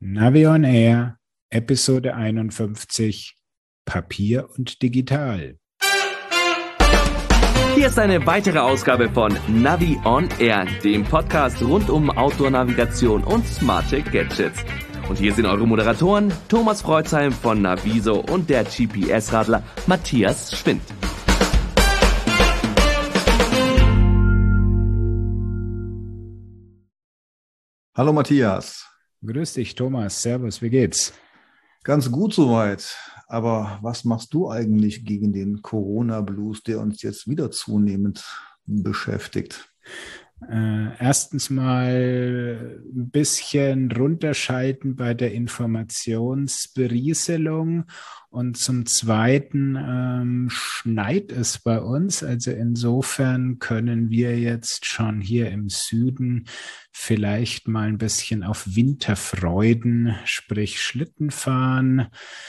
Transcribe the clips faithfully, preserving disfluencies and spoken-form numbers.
Navi on Air, Episode einundfünfzig, Papier und Digital. Hier ist eine weitere Ausgabe von Navi on Air, dem Podcast rund um Outdoor-Navigation und smarte Gadgets. Und hier sind eure Moderatoren Thomas Freuzheim von Naviso und der G P S-Radler Matthias Schwind. Hallo Matthias. Grüß dich, Thomas. Servus, wie geht's? Ganz gut soweit. Aber was machst du eigentlich gegen den Corona-Blues, der uns jetzt wieder zunehmend beschäftigt? Äh, erstens mal ein bisschen runterschalten bei der Informationsberieselung und zum Zweiten ähm, schneit es bei uns. Also insofern können wir jetzt schon hier im Süden vielleicht mal ein bisschen auf Winterfreuden, sprich Schlitten fahren,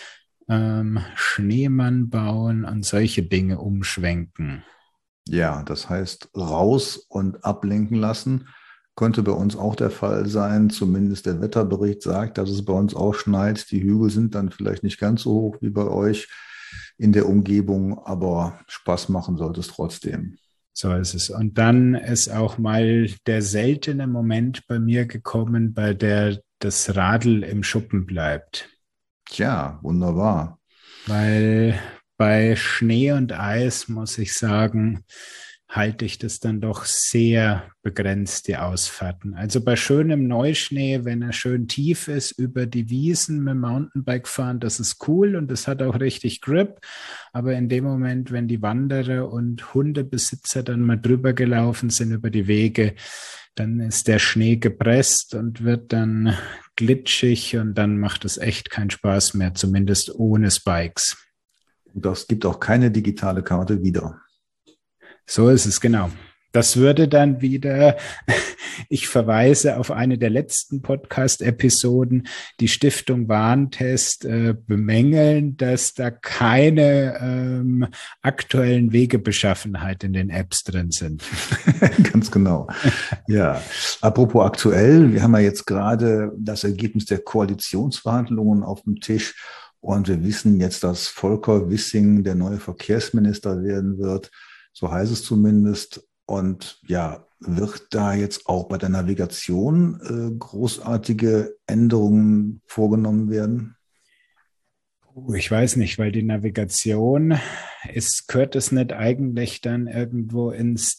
ähm, Schneemann bauen und solche Dinge umschwenken. Ja, das heißt raus und ablenken lassen. Könnte bei uns auch der Fall sein. Zumindest der Wetterbericht sagt, dass es bei uns auch schneit. Die Hügel sind dann vielleicht nicht ganz so hoch wie bei euch in der Umgebung, aber Spaß machen sollte es trotzdem. So ist es. Und dann ist auch mal der seltene Moment bei mir gekommen, bei der das Radl im Schuppen bleibt. Tja, wunderbar. Weil bei Schnee und Eis, muss ich sagen, halte ich das dann doch sehr begrenzt, die Ausfahrten. Also bei schönem Neuschnee, wenn er schön tief ist, über die Wiesen mit dem Mountainbike fahren, das ist cool und das hat auch richtig Grip. Aber in dem Moment, wenn die Wanderer und Hundebesitzer dann mal drüber gelaufen sind über die Wege, dann ist der Schnee gepresst und wird dann glitschig und dann macht es echt keinen Spaß mehr, zumindest ohne Spikes. Das gibt auch keine digitale Karte wieder. So ist es, genau. Das würde dann wieder, ich verweise auf eine der letzten Podcast-Episoden, die Stiftung Warntest äh, bemängeln, dass da keine ähm, aktuellen Wegebeschaffenheit in den Apps drin sind. Ganz genau. Ja, apropos aktuell, wir haben ja jetzt gerade das Ergebnis der Koalitionsverhandlungen auf dem Tisch. Und wir wissen jetzt, dass Volker Wissing der neue Verkehrsminister werden wird. So heißt es zumindest. Und ja, wird da jetzt auch bei der Navigation äh, großartige Änderungen vorgenommen werden? Ich weiß nicht, weil die Navigation ist, gehört es nicht eigentlich dann irgendwo ins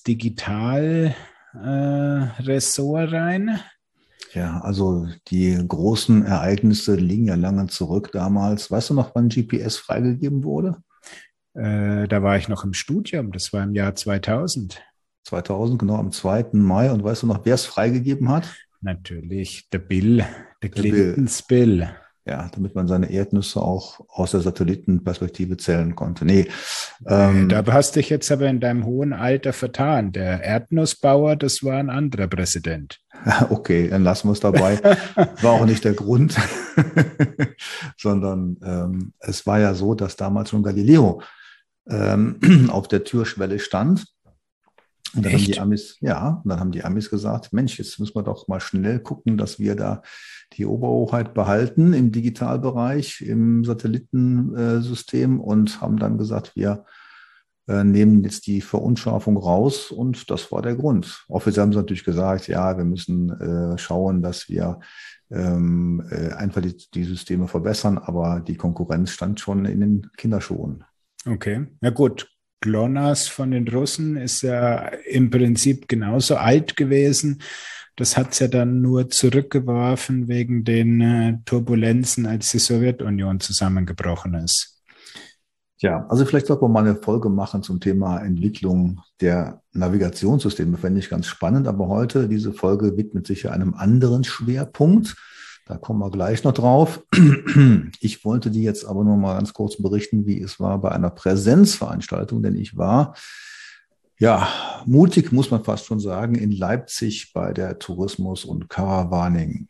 Digital-Ressort äh, rein? Ja, also die großen Ereignisse liegen ja lange zurück damals. Weißt du noch, wann G P S freigegeben wurde? Äh, da war ich noch im Studium, das war im Jahr zweitausend. zweitausend, genau, am zweiten Mai. Und weißt du noch, wer es freigegeben hat? Natürlich, der Bill, der, der Clintons Bill. Bill. Ja, damit man seine Erdnüsse auch aus der Satellitenperspektive zählen konnte. Nee, ähm, da hast dich jetzt aber in deinem hohen Alter vertan. Der Erdnussbauer, das war ein anderer Präsident. Okay, dann lassen wir es dabei. War auch nicht der Grund, sondern ähm, es war ja so, dass damals schon Galileo ähm, auf der Türschwelle stand. Und dann Echt? haben die Amis, ja, und dann haben die Amis gesagt, Mensch, jetzt müssen wir doch mal schnell gucken, dass wir da die Oberhoheit behalten im Digitalbereich, im Satellitensystem und haben dann gesagt, wir äh, nehmen jetzt die Verunscharfung raus und das war der Grund. Offiziell haben sie natürlich gesagt, ja, wir müssen äh, schauen, dass wir ähm, äh, einfach die, die Systeme verbessern, aber die Konkurrenz stand schon in den Kinderschuhen. Okay, na gut. GLONASS von den Russen ist ja im Prinzip genauso alt gewesen. Das hat es ja dann nur zurückgeworfen wegen den äh, Turbulenzen, als die Sowjetunion zusammengebrochen ist. Ja, also vielleicht sollten wir mal eine Folge machen zum Thema Entwicklung der Navigationssysteme. Fände ich ganz spannend, aber heute, diese Folge widmet sich ja einem anderen Schwerpunkt. Da kommen wir gleich noch drauf. Ich wollte dir jetzt aber nur mal ganz kurz berichten, wie es war bei einer Präsenzveranstaltung, denn ich war, ja, mutig, muss man fast schon sagen, in Leipzig bei der Tourismus- und Caravaning.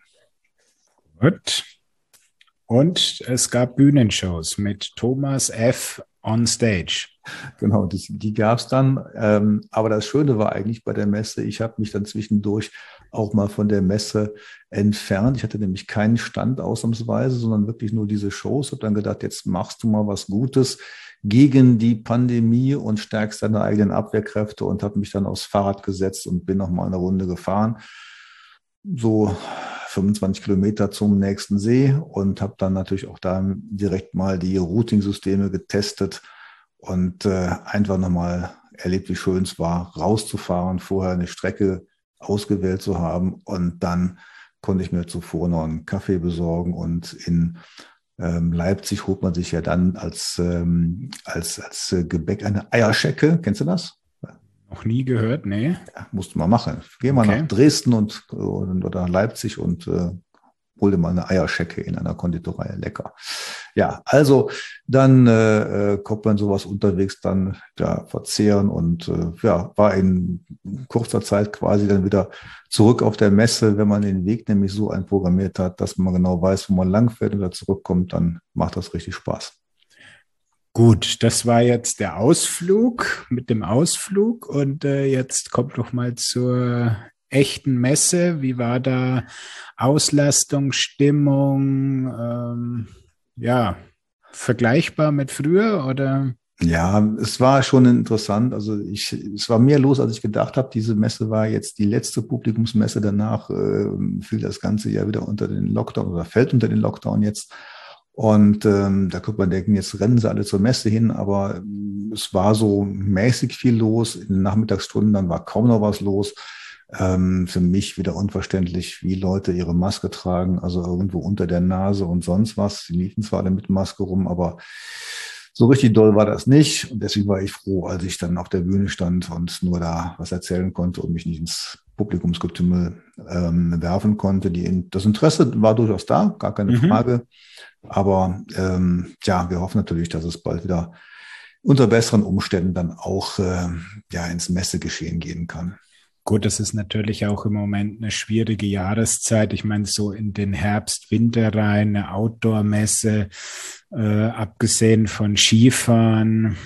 Gut. Und es gab Bühnenshows mit Thomas F. on stage. Genau, die, die gab es dann. Ähm, aber das Schöne war eigentlich bei der Messe, ich habe mich dann zwischendurch auch mal von der Messe entfernt. Ich hatte nämlich keinen Stand ausnahmsweise, sondern wirklich nur diese Shows. Habe dann gedacht, jetzt machst du mal was Gutes gegen die Pandemie und stärkst deine eigenen Abwehrkräfte und habe mich dann aufs Fahrrad gesetzt und bin noch mal eine Runde gefahren. So fünfundzwanzig Kilometer zum nächsten See und habe dann natürlich auch da direkt mal die Routing-Systeme getestet und äh, einfach nochmal erlebt, wie schön es war, rauszufahren, vorher eine Strecke ausgewählt zu haben und dann konnte ich mir zuvor noch einen Kaffee besorgen und in ähm, Leipzig holt man sich ja dann als, ähm, als, als Gebäck eine Eierschecke. Kennst du das? Noch nie gehört, nee. Ja, musst du mal machen. Geh mal Okay. nach Dresden und, und oder Leipzig und äh, hol dir mal eine Eierschecke in einer Konditorei. Lecker. Ja, also dann äh, kommt man sowas unterwegs dann ja, verzehren und äh, ja, war in kurzer Zeit quasi dann wieder zurück auf der Messe. Wenn man den Weg nämlich so einprogrammiert hat, dass man genau weiß, wo man langfährt und wieder zurückkommt, dann macht das richtig Spaß. Gut, das war jetzt der Ausflug mit dem Ausflug und äh, jetzt kommt doch mal zur echten Messe. Wie war da Auslastung, Stimmung? Ähm, ja, vergleichbar mit früher oder? Ja, es war schon interessant. Also ich, es war mehr los, als ich gedacht habe. Diese Messe war jetzt die letzte Publikumsmesse. Danach äh, fiel das ganze Jahr wieder unter den Lockdown oder fällt unter den Lockdown jetzt. Und ähm, da könnte man denken, jetzt rennen sie alle zur Messe hin, aber ähm, es war so mäßig viel los. In den Nachmittagsstunden dann war kaum noch was los. Ähm, für mich wieder unverständlich, wie Leute ihre Maske tragen, also irgendwo unter der Nase und sonst was. Sie liefen zwar alle mit Maske rum, aber so richtig doll war das nicht. Und deswegen war ich froh, als ich dann auf der Bühne stand und nur da was erzählen konnte und mich nicht ins Publikumsgetümmel ähm, werfen konnte. Die, das Interesse war durchaus da, gar keine Mhm. Frage. Aber ähm, ja, wir hoffen natürlich, dass es bald wieder unter besseren Umständen dann auch äh, ja, ins Messegeschehen gehen kann. Gut, das ist natürlich auch im Moment eine schwierige Jahreszeit. Ich meine, so in den Herbst, Winter rein, eine Outdoor-Messe, äh, abgesehen von Skifahren,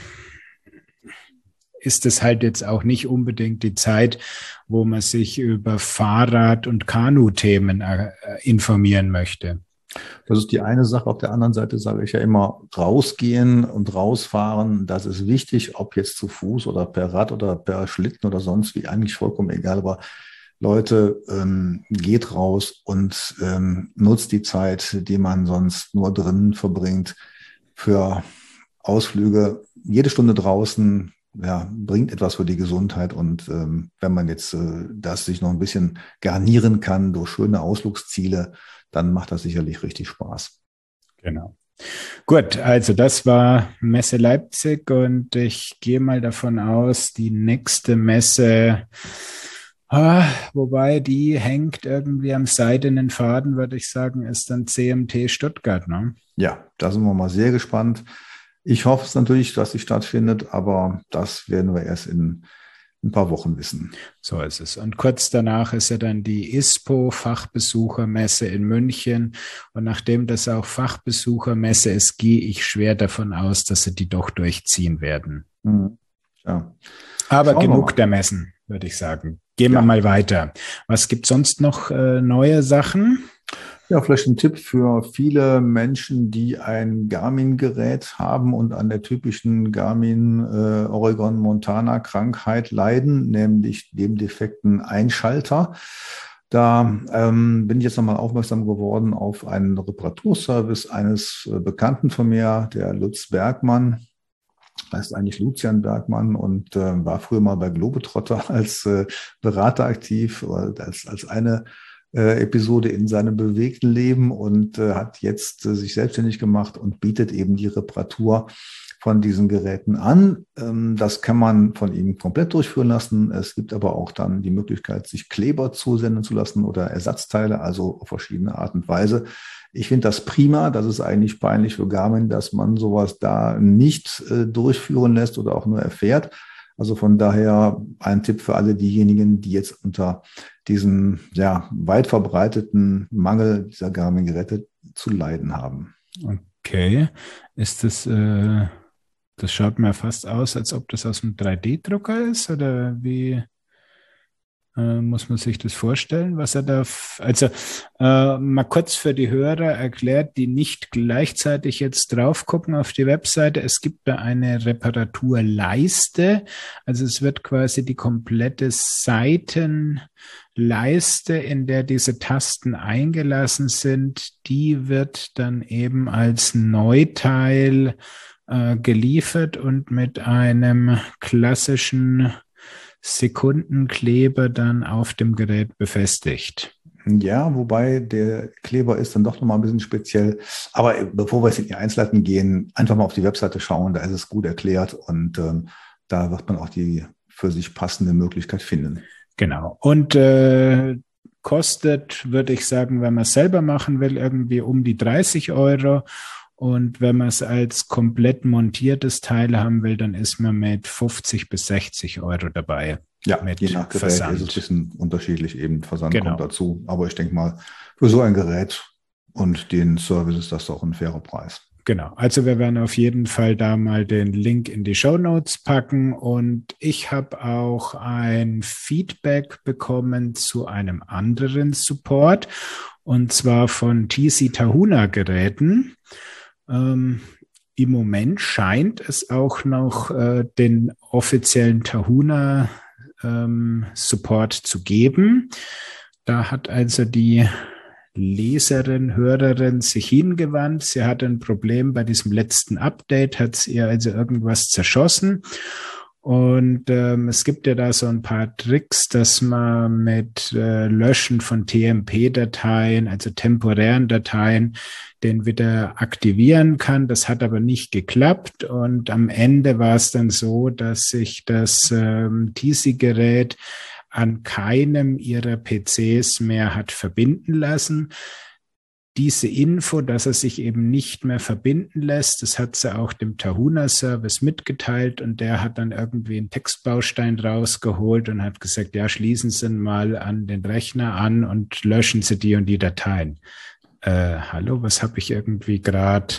ist es halt jetzt auch nicht unbedingt die Zeit, wo man sich über Fahrrad- und Kanu-Themen äh, informieren möchte. Das ist die eine Sache. Auf der anderen Seite sage ich ja immer, rausgehen und rausfahren, das ist wichtig, ob jetzt zu Fuß oder per Rad oder per Schlitten oder sonst wie, eigentlich vollkommen egal. Aber Leute, ähm, geht raus und ähm, nutzt die Zeit, die man sonst nur drinnen verbringt, für Ausflüge. Jede Stunde draußen, ja, bringt etwas für die Gesundheit. Und ähm, wenn man jetzt äh, das sich noch ein bisschen garnieren kann durch schöne Ausflugsziele, dann macht das sicherlich richtig Spaß. Genau. Gut, also das war Messe Leipzig und ich gehe mal davon aus, die nächste Messe, ah, wobei die hängt irgendwie am seidenen Faden, würde ich sagen, ist dann C M T Stuttgart, ne? Ja, da sind wir mal sehr gespannt. Ich hoffe es natürlich, dass sie stattfindet, aber das werden wir erst in ein paar Wochen wissen. So ist es. Und kurz danach ist ja dann die ISPO, Fachbesuchermesse in München. Und nachdem das auch Fachbesuchermesse ist, gehe ich schwer davon aus, dass sie die doch durchziehen werden. Mhm. Ja. Aber Schauen wir genug mal. der Messen, würde ich sagen. Gehen Ja. wir mal weiter. Was gibt sonst noch äh, neue Sachen? Ja, vielleicht ein Tipp für viele Menschen, die ein Garmin-Gerät haben und an der typischen Garmin-Oregon-Montana-Krankheit leiden, nämlich dem defekten Einschalter. Da ähm, bin ich jetzt nochmal aufmerksam geworden auf einen Reparaturservice eines äh, Bekannten von mir, der Lutz Bergmann. Heißt eigentlich Lucian Bergmann und äh, war früher mal bei Globetrotter als äh, Berater aktiv, oder als, als eine äh, Episode in seinem bewegten Leben und äh, hat jetzt äh, sich selbstständig gemacht und bietet eben die Reparatur von diesen Geräten an. Ähm, das kann man von ihm komplett durchführen lassen. Es gibt aber auch dann die Möglichkeit, sich Kleber zusenden zu lassen oder Ersatzteile, also auf verschiedene Art und Weise. Ich finde das prima. Das ist eigentlich peinlich für Garmin, dass man sowas da nicht äh, durchführen lässt oder auch nur erfährt. Also von daher ein Tipp für alle diejenigen, die jetzt unter diesem ja, weit verbreiteten Mangel dieser Garmin-Geräte zu leiden haben. Okay. Ist das, äh, Das schaut mir fast aus, als ob das aus einem drei D-Drucker ist, oder wie äh, muss man sich das vorstellen, was er da, f- also äh, mal kurz für die Hörer erklärt, die nicht gleichzeitig jetzt drauf gucken auf die Webseite. Es gibt da eine Reparaturleiste, also es wird quasi die komplette Seitenleiste, in der diese Tasten eingelassen sind, die wird dann eben als Neuteil äh, geliefert und mit einem klassischen Sekundenkleber dann auf dem Gerät befestigt. Ja, wobei der Kleber ist dann doch nochmal ein bisschen speziell. Aber bevor wir jetzt in die Einzelheiten gehen, einfach mal auf die Webseite schauen, da ist es gut erklärt und ähm, da wird man auch die für sich passende Möglichkeit finden. Genau. Und äh, kostet, würde ich sagen, wenn man es selber machen will, irgendwie um die dreißig Euro. Und wenn man es als komplett montiertes Teil haben will, dann ist man mit fünfzig bis sechzig Euro dabei. Ja, mit je nach Gerät Versand. ist es ein bisschen unterschiedlich, eben Versand Genau. kommt dazu. Aber ich denke mal, für so ein Gerät und den Service ist das doch ein fairer Preis. Genau, also wir werden auf jeden Fall da mal den Link in die Shownotes packen und ich habe auch ein Feedback bekommen zu einem anderen Support und zwar von T C Tahuna Geräten. Ähm, im Moment scheint es auch noch äh, den offiziellen Tahuna ähm, Support zu geben. Da hat also die Leserin, Hörerin sich hingewandt. Sie hatte ein Problem bei diesem letzten Update, hat es ihr also irgendwas zerschossen. Und ähm, es gibt ja da so ein paar Tricks, dass man mit äh, Löschen von T M P-Dateien, also temporären Dateien, den wieder aktivieren kann. Das hat aber nicht geklappt. Und am Ende war es dann so, dass sich das ähm, T C-Gerät an keinem ihrer P Cs mehr hat verbinden lassen. Diese Info, dass er sich eben nicht mehr verbinden lässt, das hat sie auch dem Tahuna-Service mitgeteilt und der hat dann irgendwie einen Textbaustein rausgeholt und hat gesagt, ja, schließen Sie mal an den Rechner an und löschen Sie die und die Dateien. Äh, hallo, was habe ich irgendwie gerade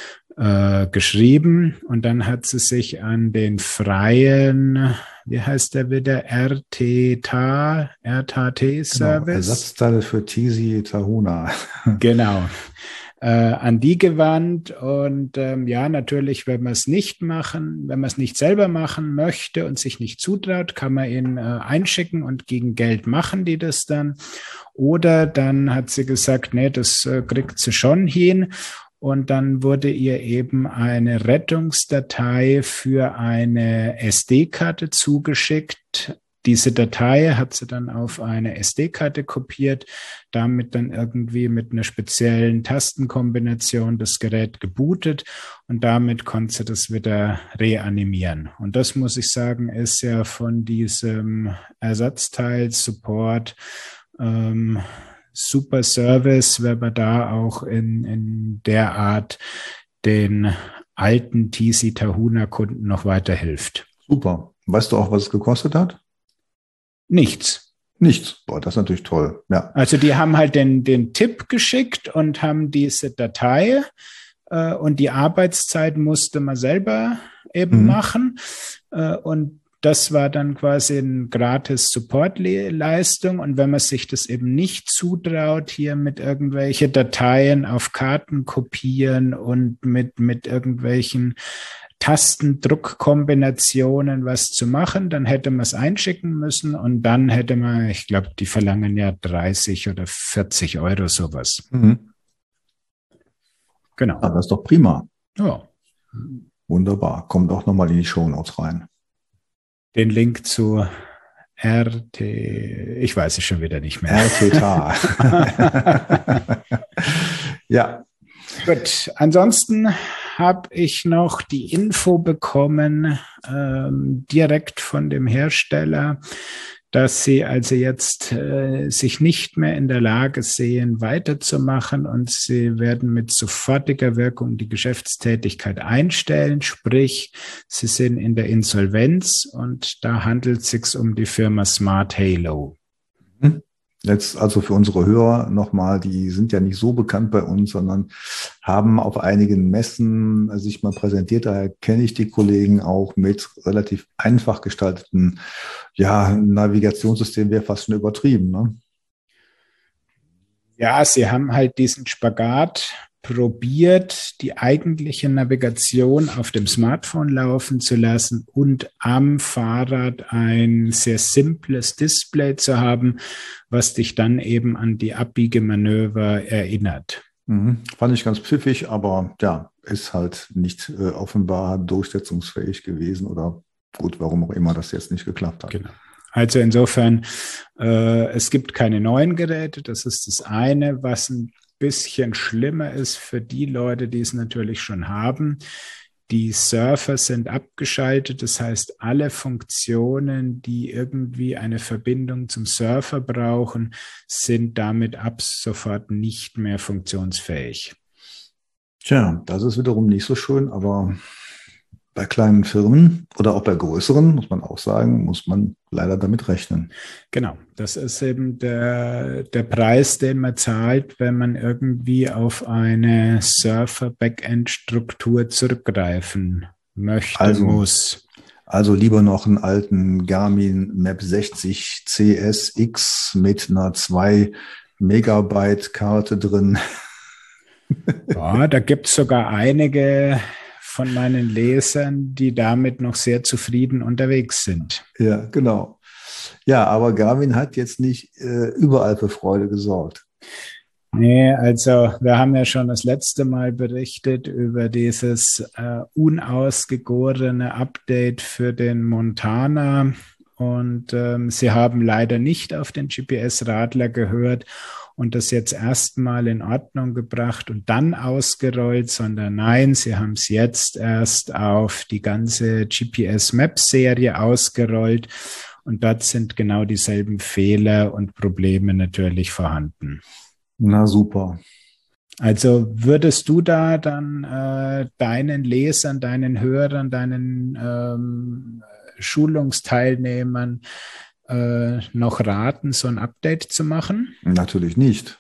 äh, geschrieben? Und dann hat sie sich an den freien, wie heißt der wieder, R T T, R T T-Service? Genau, Ersatzteile für T C Tahuna. Genau. Äh, an die gewandt und ähm, ja, natürlich, wenn man es nicht machen, wenn man es nicht selber machen möchte und sich nicht zutraut, kann man ihn äh, einschicken und gegen Geld machen die das dann. Oder dann hat sie gesagt, nee, das äh, kriegt sie schon hin. Und dann wurde ihr eben eine Rettungsdatei für eine S D-Karte zugeschickt. Diese Datei hat sie dann auf eine S D-Karte kopiert, damit dann irgendwie mit einer speziellen Tastenkombination das Gerät gebootet und damit konnte sie das wieder reanimieren. Und das, muss ich sagen, ist ja von diesem Ersatzteil-Support ähm, super Service, wenn man da auch in, in der Art den alten T C Tahuna-Kunden noch weiterhilft. Super. Weißt du auch, was es gekostet hat? Nichts. Nichts. Boah, das ist natürlich toll. Ja. Also die haben halt den, den Tipp geschickt und haben diese Datei äh, und die Arbeitszeit musste man selber eben mhm. machen. Äh, und das war dann quasi eine gratis Support-Leistung. Und wenn man sich das eben nicht zutraut, hier mit irgendwelche Dateien auf Karten kopieren und mit, mit irgendwelchen Tastendruckkombinationen was zu machen, dann hätte man es einschicken müssen und dann hätte man, ich glaube, die verlangen ja dreißig oder vierzig Euro sowas. Mhm. Genau. Ah, das ist doch prima. Ja. Wunderbar. Kommt auch nochmal in die Shownotes rein. Den Link zu R T, ich weiß es schon wieder nicht mehr. R T T. Ja. Gut, ansonsten habe ich noch die Info bekommen, ähm, direkt von dem Hersteller, dass sie also jetzt äh, sich nicht mehr in der Lage sehen, weiterzumachen und sie werden mit sofortiger Wirkung die Geschäftstätigkeit einstellen, sprich, sie sind in der Insolvenz und da handelt es sich um die Firma Smart Halo. Jetzt also für unsere Hörer nochmal, die sind ja nicht so bekannt bei uns, sondern haben auf einigen Messen sich mal präsentiert. Daher kenne ich die Kollegen auch mit relativ einfach gestalteten, ja, Navigationssystem wäre fast schon übertrieben, ne? Ja, sie haben halt diesen Spagat probiert, die eigentliche Navigation auf dem Smartphone laufen zu lassen und am Fahrrad ein sehr simples Display zu haben, was dich dann eben an die Abbiegemanöver erinnert. Mhm. Fand ich ganz pfiffig, aber ja, ist halt nicht äh, offenbar durchsetzungsfähig gewesen oder gut, warum auch immer das jetzt nicht geklappt hat. Genau. Also insofern, äh, es gibt keine neuen Geräte, das ist das eine, was ein bisschen schlimmer ist für die Leute, die es natürlich schon haben. Die Surfer sind abgeschaltet, das heißt, alle Funktionen, die irgendwie eine Verbindung zum Surfer brauchen, sind damit ab sofort nicht mehr funktionsfähig. Tja, das ist wiederum nicht so schön, aber bei kleinen Firmen oder auch bei größeren, muss man auch sagen, muss man leider damit rechnen. Genau, das ist eben der, der Preis, den man zahlt, wenn man irgendwie auf eine Surfer-Backend-Struktur zurückgreifen möchte, also, muss. Also lieber noch einen alten Garmin Map sechzig C S X mit einer zwei Megabyte Karte drin. Ja, da gibt es sogar einige von meinen Lesern, die damit noch sehr zufrieden unterwegs sind. Ja, genau. Ja, aber Garmin hat jetzt nicht äh, überall für Freude gesorgt. Nee, also wir haben ja schon das letzte Mal berichtet über dieses äh, unausgegorene Update für den Montana und ähm, sie haben leider nicht auf den G P S-Radler gehört und das jetzt erstmal in Ordnung gebracht und dann ausgerollt, sondern nein, sie haben es jetzt erst auf die ganze G P S-Map-Serie ausgerollt und dort sind genau dieselben Fehler und Probleme natürlich vorhanden. Na super. Also würdest du da dann äh, deinen Lesern, deinen Hörern, deinen ähm, Schulungsteilnehmern äh, noch raten, so ein Update zu machen? Natürlich nicht.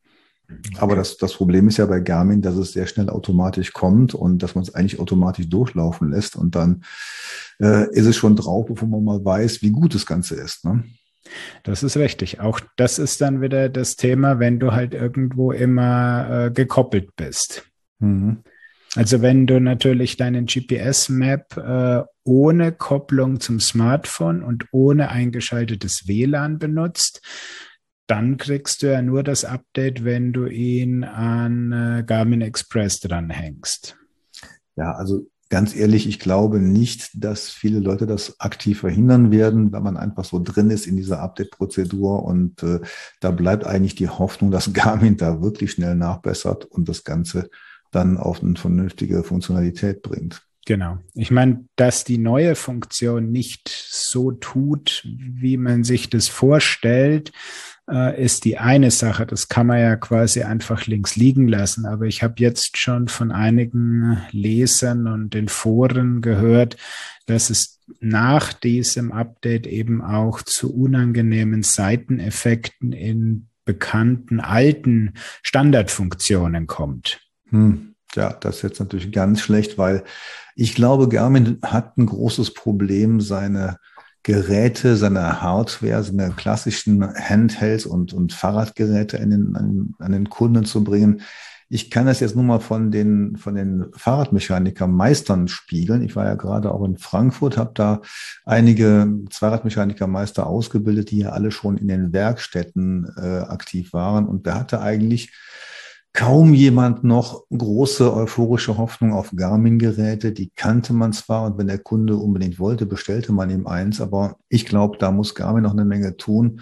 Aber das, das Problem ist ja bei Garmin, dass es sehr schnell automatisch kommt und dass man es eigentlich automatisch durchlaufen lässt und dann äh, ist es schon drauf, bevor man mal weiß, wie gut das Ganze ist, ne? Das ist richtig. Auch das ist dann wieder das Thema, wenn du halt irgendwo immer äh, gekoppelt bist. Mhm. Also wenn du natürlich deinen G P S-Map äh, ohne Kopplung zum Smartphone und ohne eingeschaltetes W L A N benutzt, dann kriegst du ja nur das Update, wenn du ihn an äh, Garmin Express dranhängst. Ja, also ganz ehrlich, ich glaube nicht, dass viele Leute das aktiv verhindern werden, weil man einfach so drin ist in dieser Update-Prozedur und äh, da bleibt eigentlich die Hoffnung, dass Garmin da wirklich schnell nachbessert und das Ganze dann auf eine vernünftige Funktionalität bringt. Genau. Ich meine, dass die neue Funktion nicht so tut, wie man sich das vorstellt, äh, ist die eine Sache. Das kann man ja quasi einfach links liegen lassen. Aber ich habe jetzt schon von einigen Lesern und den Foren gehört, dass es nach diesem Update eben auch zu unangenehmen Seiteneffekten in bekannten alten Standardfunktionen kommt. Hm. Ja, das ist jetzt natürlich ganz schlecht, weil ich glaube, Garmin hat ein großes Problem, seine Geräte, seine Hardware, seine klassischen Handhelds und, und Fahrradgeräte in den, an, an den Kunden zu bringen. Ich kann das jetzt nur mal von den, von den Fahrradmechanikermeistern spiegeln. Ich war ja gerade auch in Frankfurt, habe da einige Zweiradmechanikermeister ausgebildet, die ja alle schon in den Werkstätten äh, aktiv waren. Und da hatte eigentlich kaum jemand noch große euphorische Hoffnung auf Garmin-Geräte. Die kannte man zwar und wenn der Kunde unbedingt wollte, bestellte man ihm eins. Aber ich glaube, da muss Garmin noch eine Menge tun,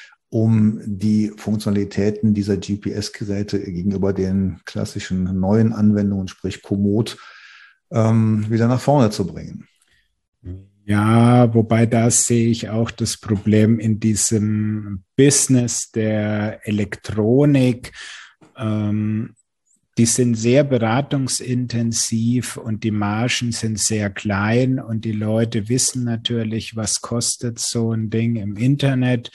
um die Funktionalitäten dieser G P S-Geräte gegenüber den klassischen neuen Anwendungen, sprich Komoot, ähm, wieder nach vorne zu bringen. Ja, wobei da sehe ich auch das Problem in diesem Business der Elektronik. Ähm, die sind sehr beratungsintensiv und die Margen sind sehr klein und die Leute wissen natürlich, was kostet so ein Ding im Internet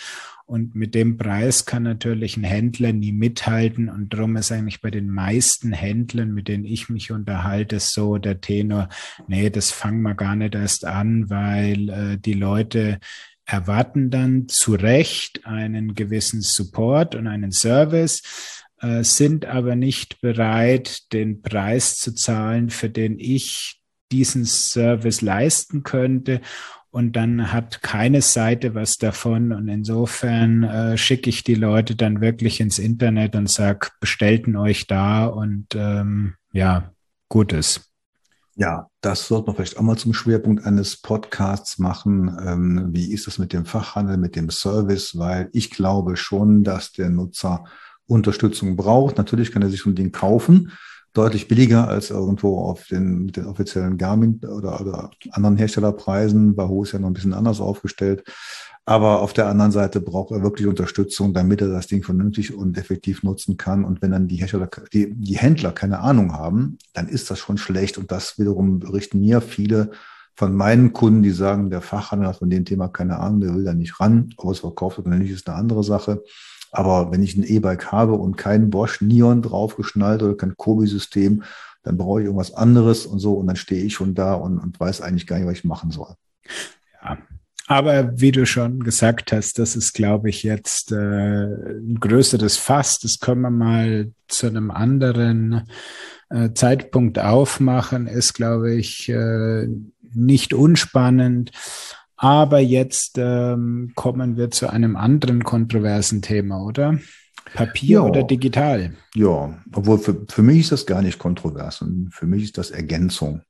Und mit dem Preis kann natürlich ein Händler nie mithalten. Und darum ist eigentlich bei den meisten Händlern, mit denen ich mich unterhalte, so der Tenor, nee, das fangen wir gar nicht erst an, weil äh, die Leute erwarten dann zu Recht einen gewissen Support und einen Service, äh, sind aber nicht bereit, den Preis zu zahlen, für den ich diesen Service leisten könnte. Und dann hat keine Seite was davon. Und insofern äh, schicke ich die Leute dann wirklich ins Internet und sage, bestellten euch da und ähm, ja, Gutes. Ja, das sollte man vielleicht auch mal zum Schwerpunkt eines Podcasts machen. Ähm, wie ist es mit dem Fachhandel, mit dem Service? Weil ich glaube schon, dass der Nutzer Unterstützung braucht. Natürlich kann er sich so ein Ding kaufen, deutlich billiger als irgendwo auf den, mit den offiziellen Garmin oder, oder anderen Herstellerpreisen. Wahoo ist ja noch ein bisschen anders aufgestellt. Aber auf der anderen Seite braucht er wirklich Unterstützung, damit er das Ding vernünftig und effektiv nutzen kann. Und wenn dann die Hersteller, die, die Händler keine Ahnung haben, dann ist das schon schlecht. Und das wiederum berichten mir viele von meinen Kunden, die sagen, der Fachhandel hat von dem Thema keine Ahnung, der will da nicht ran. Ob es verkauft wird oder nicht, ist eine andere Sache. Aber wenn ich ein E-Bike habe und kein Bosch Nion draufgeschnallt oder kein Kobi-System, dann brauche ich irgendwas anderes und so. Und dann stehe ich schon da und, und weiß eigentlich gar nicht, was ich machen soll. Ja. Aber wie du schon gesagt hast, das ist, glaube ich, jetzt äh, ein größeres Fass. Das können wir mal zu einem anderen äh, Zeitpunkt aufmachen. Ist, glaube ich, äh, nicht unspannend. Aber jetzt ähm, kommen wir zu einem anderen kontroversen Thema, oder? Papier ja. Oder digital? Ja, obwohl für, für mich ist das gar nicht kontrovers. Und für mich ist das Ergänzung.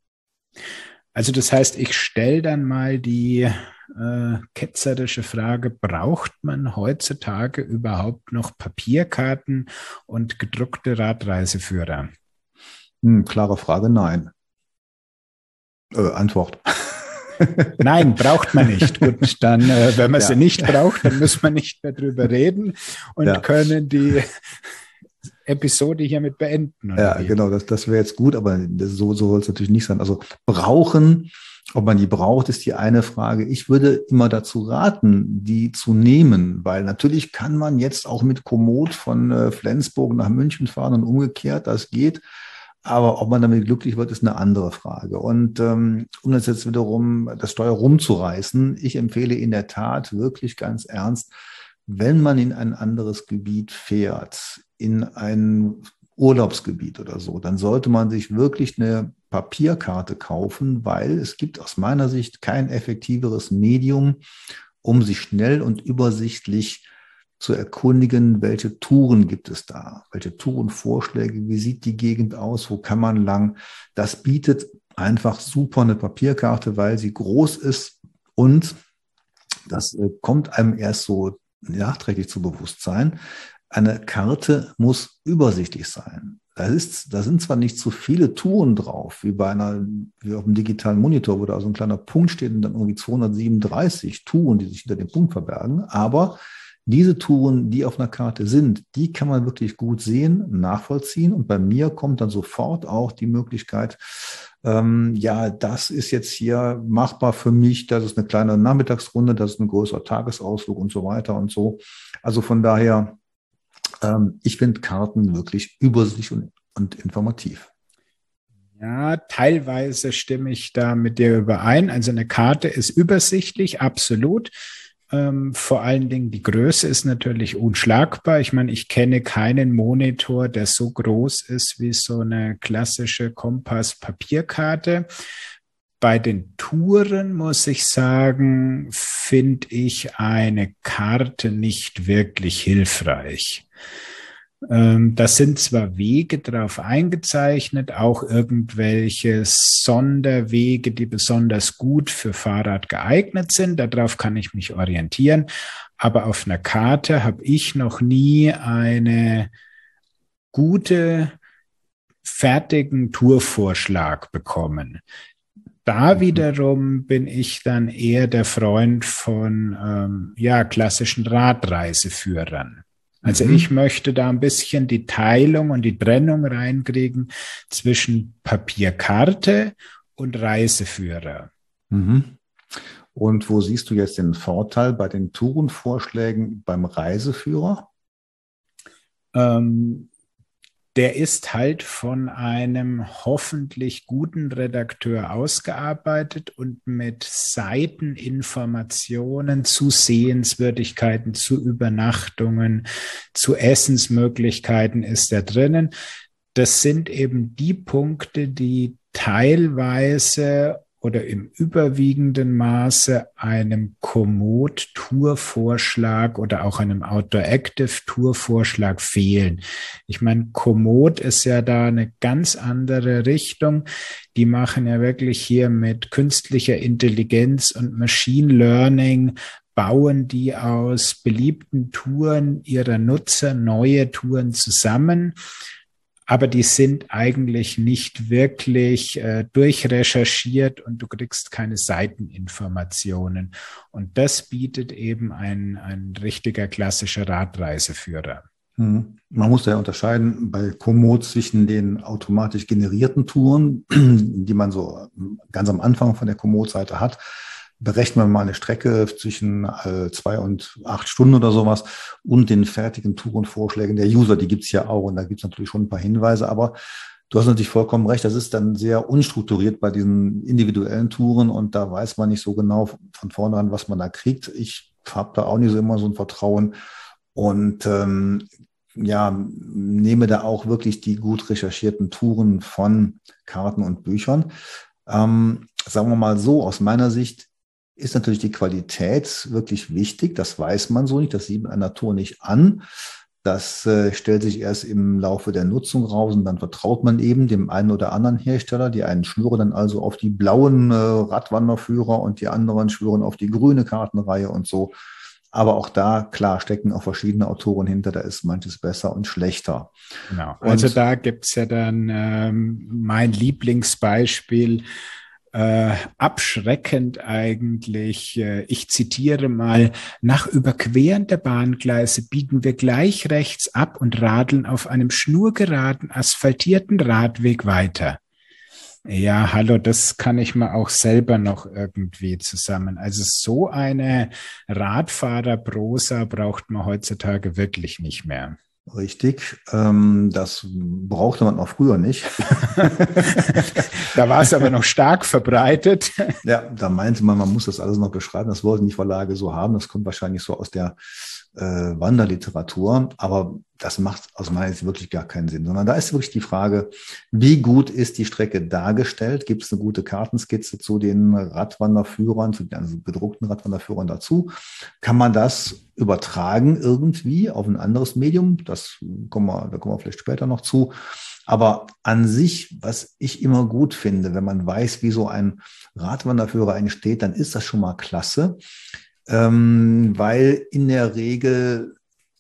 Also das heißt, ich stelle dann mal die äh, ketzerische Frage, braucht man heutzutage überhaupt noch Papierkarten und gedruckte Radreiseführer? Hm, klare Frage, nein. Äh, Antwort. Nein, braucht man nicht. Gut, dann, äh, wenn man ja. sie nicht braucht, dann müssen wir nicht mehr drüber reden und ja. können die Episode hiermit beenden. Ja, wie? Genau, das, das wäre jetzt gut, aber das, so, so soll es natürlich nicht sein. Also brauchen, ob man die braucht, ist die eine Frage. Ich würde immer dazu raten, die zu nehmen, weil natürlich kann man jetzt auch mit Komoot von äh, Flensburg nach München fahren und umgekehrt, das geht. Aber ob man damit glücklich wird, ist eine andere Frage. Und ähm, um das jetzt wiederum das Steuer rumzureißen, ich empfehle in der Tat wirklich ganz ernst, wenn man in ein anderes Gebiet fährt, in ein Urlaubsgebiet oder so, dann sollte man sich wirklich eine Papierkarte kaufen, weil es gibt aus meiner Sicht kein effektiveres Medium, um sich schnell und übersichtlich zu erkundigen, welche Touren gibt es da, welche Tourenvorschläge, wie sieht die Gegend aus, wo kann man lang. Das bietet einfach super eine Papierkarte, weil sie groß ist und das äh, kommt einem erst so nachträglich zu Bewusstsein. Eine Karte muss übersichtlich sein. Da ist, da sind zwar nicht so viele Touren drauf, wie bei einer, wie auf dem digitalen Monitor, wo da so ein kleiner Punkt steht und dann irgendwie zweihundertsiebenunddreißig Touren, die sich hinter dem Punkt verbergen, aber diese Touren, die auf einer Karte sind, die kann man wirklich gut sehen, nachvollziehen. Und bei mir kommt dann sofort auch die Möglichkeit, ähm, ja, das ist jetzt hier machbar für mich, das ist eine kleine Nachmittagsrunde, das ist ein größerer Tagesausflug und so weiter und so. Also von daher, ähm, ich finde Karten wirklich übersichtlich und, und informativ. Ja, teilweise stimme ich da mit dir überein. Also eine Karte ist übersichtlich, absolut. Ähm, vor allen Dingen die Größe ist natürlich unschlagbar. Ich meine, ich kenne keinen Monitor, der so groß ist wie so eine klassische Kompass-Papierkarte. Bei den Touren muss ich sagen, finde ich eine Karte nicht wirklich hilfreich. Ähm, da sind zwar Wege drauf eingezeichnet, auch irgendwelche Sonderwege, die besonders gut für Fahrrad geeignet sind. Darauf kann ich mich orientieren. Aber auf einer Karte habe ich noch nie eine gute, fertigen Tourvorschlag bekommen. Da wiederum bin ich dann eher der Freund von ähm, ja, klassischen Radreiseführern. Also mhm. ich möchte da ein bisschen die Teilung und die Trennung reinkriegen zwischen Papierkarte und Reiseführer. Mhm. Und wo siehst du jetzt den Vorteil bei den Tourenvorschlägen beim Reiseführer? Ähm, Der ist halt von einem hoffentlich guten Redakteur ausgearbeitet und mit Seiteninformationen zu Sehenswürdigkeiten, zu Übernachtungen, zu Essensmöglichkeiten ist er drinnen. Das sind eben die Punkte, die teilweise oder im überwiegenden Maße einem Komoot-Tourvorschlag oder auch einem Outdoor-Active-Tourvorschlag fehlen. Ich meine, Komoot ist ja da eine ganz andere Richtung. Die machen ja wirklich hier mit künstlicher Intelligenz und Machine Learning, bauen die aus beliebten Touren ihrer Nutzer neue Touren zusammen. Aber die sind eigentlich nicht wirklich äh, durchrecherchiert und du kriegst keine Seiteninformationen. Und das bietet eben ein, ein richtiger klassischer Radreiseführer. Man muss ja unterscheiden bei Komoot zwischen den automatisch generierten Touren, die man so ganz am Anfang von der Komoot-Seite hat. Berechnen wir mal eine Strecke zwischen äh, zwei und acht Stunden oder sowas und den fertigen Tourenvorschlägen der User, die gibt's ja auch und da gibt's natürlich schon ein paar Hinweise, aber du hast natürlich vollkommen recht, das ist dann sehr unstrukturiert bei diesen individuellen Touren und da weiß man nicht so genau von vornherein, was man da kriegt. Ich habe da auch nicht so immer so ein Vertrauen und ähm, ja, nehme da auch wirklich die gut recherchierten Touren von Karten und Büchern. Ähm, sagen wir mal so, aus meiner Sicht ist natürlich die Qualität wirklich wichtig. Das weiß man so nicht. Das sieht man an der Tour nicht an. Das äh, stellt sich erst im Laufe der Nutzung raus und dann vertraut man eben dem einen oder anderen Hersteller. Die einen schwören dann also auf die blauen äh, Radwanderführer und die anderen schwören auf die grüne Kartenreihe und so. Aber auch da, klar, stecken auch verschiedene Autoren hinter. Da ist manches besser und schlechter. Genau. Also und da gibt's ja dann ähm, mein Lieblingsbeispiel, Äh, abschreckend eigentlich. Äh, ich zitiere mal: Nach Überqueren der Bahngleise biegen wir gleich rechts ab und radeln auf einem schnurgeraden, asphaltierten Radweg weiter. Ja, hallo, das kann ich mir auch selber noch irgendwie zusammen. Also so eine Radfahrerprosa braucht man heutzutage wirklich nicht mehr. Richtig, ähm, das brauchte man auch früher nicht. Da war es aber noch stark verbreitet. Ja, da meinte man, man muss das alles noch beschreiben. Das wollten die Verlage so haben. Das kommt wahrscheinlich so aus der äh, Wanderliteratur. Aber das macht aus meiner Sicht wirklich gar keinen Sinn. Sondern da ist wirklich die Frage, wie gut ist die Strecke dargestellt? Gibt es eine gute Kartenskizze zu den Radwanderführern, zu den also gedruckten Radwanderführern dazu? Kann man das übertragen irgendwie auf ein anderes Medium? Das kommen wir, da kommen wir vielleicht später noch zu. Aber an sich, was ich immer gut finde, wenn man weiß, wie so ein Radwanderführer entsteht, dann ist das schon mal klasse, ähm, weil in der Regel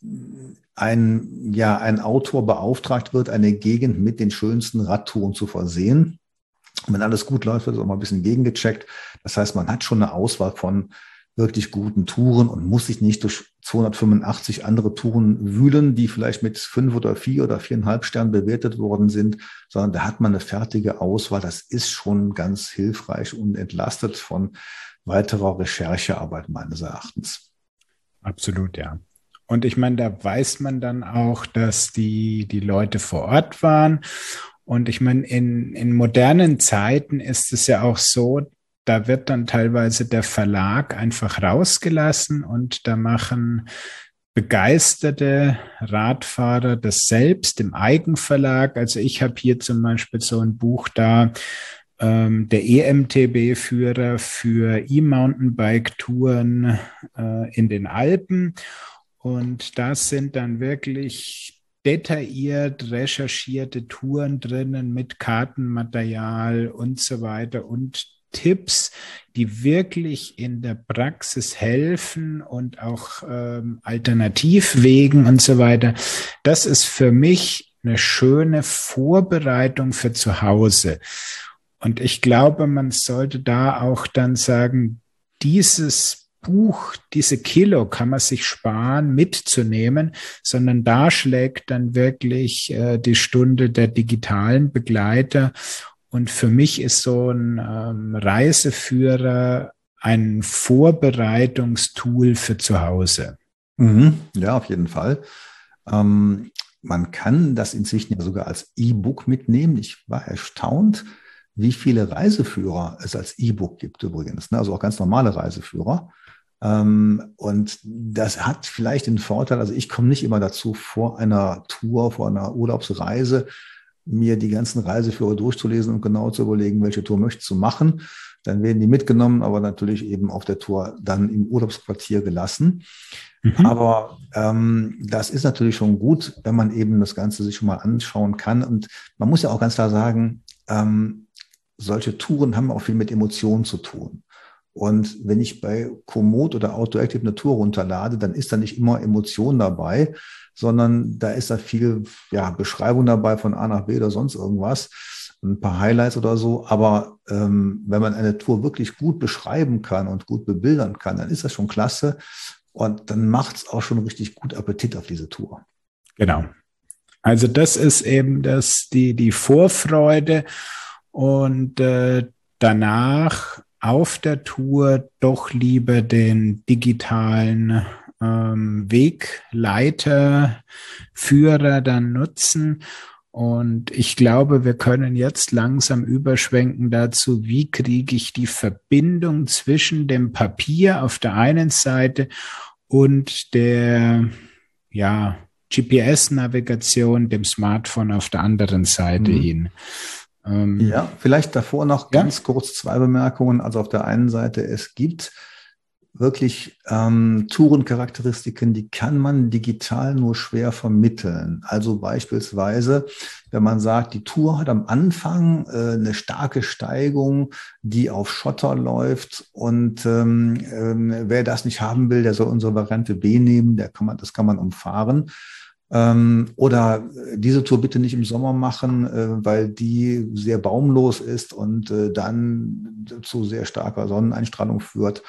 ein, ja, ein Autor beauftragt wird, eine Gegend mit den schönsten Radtouren zu versehen. Und wenn alles gut läuft, wird es auch mal ein bisschen gegengecheckt. Das heißt, man hat schon eine Auswahl von wirklich guten Touren und muss sich nicht durch zweihundertfünfundachtzig andere Touren wühlen, die vielleicht mit fünf oder vier oder viereinhalb Sternen bewertet worden sind, sondern da hat man eine fertige Auswahl. Das ist schon ganz hilfreich und entlastet von weiterer Recherchearbeit meines Erachtens. Absolut, ja. Und ich meine, da weiß man dann auch, dass die, die Leute vor Ort waren. Und ich meine, in, in modernen Zeiten ist es ja auch so, da wird dann teilweise der Verlag einfach rausgelassen und da machen begeisterte Radfahrer das selbst im Eigenverlag. Also ich habe hier zum Beispiel so ein Buch da, ähm, der E M T B-Führer für E-Mountainbike-Touren äh, in den Alpen. Und da sind dann wirklich detailliert recherchierte Touren drinnen mit Kartenmaterial und so weiter und Tipps, die wirklich in der Praxis helfen und auch ähm, Alternativwegen und so weiter. Das ist für mich eine schöne Vorbereitung für zu Hause. Und ich glaube, man sollte da auch dann sagen, dieses Buch, diese Kilo kann man sich sparen, mitzunehmen, sondern da schlägt dann wirklich äh, die Stunde der digitalen Begleiter. Und für mich ist so ein ähm, Reiseführer ein Vorbereitungstool für zu Hause. Mhm. Ja, auf jeden Fall. Ähm, man kann das inzwischen ja sogar als E-Book mitnehmen. Ich war erstaunt, wie viele Reiseführer es als E-Book gibt übrigens, ne? Also auch ganz normale Reiseführer. Ähm, und das hat vielleicht den Vorteil, also ich komme nicht immer dazu, vor einer Tour, vor einer Urlaubsreise, mir die ganzen Reiseführer durchzulesen und genau zu überlegen, welche Tour möchtest du machen. Dann werden die mitgenommen, aber natürlich eben auf der Tour dann im Urlaubsquartier gelassen. Mhm. Aber ähm, das ist natürlich schon gut, wenn man eben das Ganze sich schon mal anschauen kann. Und man muss ja auch ganz klar sagen, ähm, solche Touren haben auch viel mit Emotionen zu tun. Und wenn ich bei Komoot oder Autoactive eine Tour runterlade, dann ist da nicht immer Emotion dabei, sondern da ist da viel ja, Beschreibung dabei von A nach B oder sonst irgendwas, ein paar Highlights oder so. Aber ähm, wenn man eine Tour wirklich gut beschreiben kann und gut bebildern kann, dann ist das schon klasse. Und dann macht es auch schon richtig gut Appetit auf diese Tour. Genau. Also das ist eben das, die, die Vorfreude und äh, danach auf der Tour doch lieber den digitalen ähm, Wegleiter, Führer dann nutzen. Und ich glaube, wir können jetzt langsam überschwenken dazu, wie kriege ich die Verbindung zwischen dem Papier auf der einen Seite und der ja, G P S-Navigation, dem Smartphone auf der anderen Seite mhm. hin. Ähm, ja, vielleicht davor noch ganz ja? kurz zwei Bemerkungen. Also auf der einen Seite, es gibt wirklich ähm, Tourencharakteristiken, die kann man digital nur schwer vermitteln. Also beispielsweise, wenn man sagt, die Tour hat am Anfang äh, eine starke Steigung, die auf Schotter läuft und ähm, äh, wer das nicht haben will, der soll unsere Variante B nehmen, der kann man, das kann man umfahren. Ähm, oder diese Tour bitte nicht im Sommer machen, äh, weil die sehr baumlos ist und äh, dann zu sehr starker Sonneneinstrahlung führt.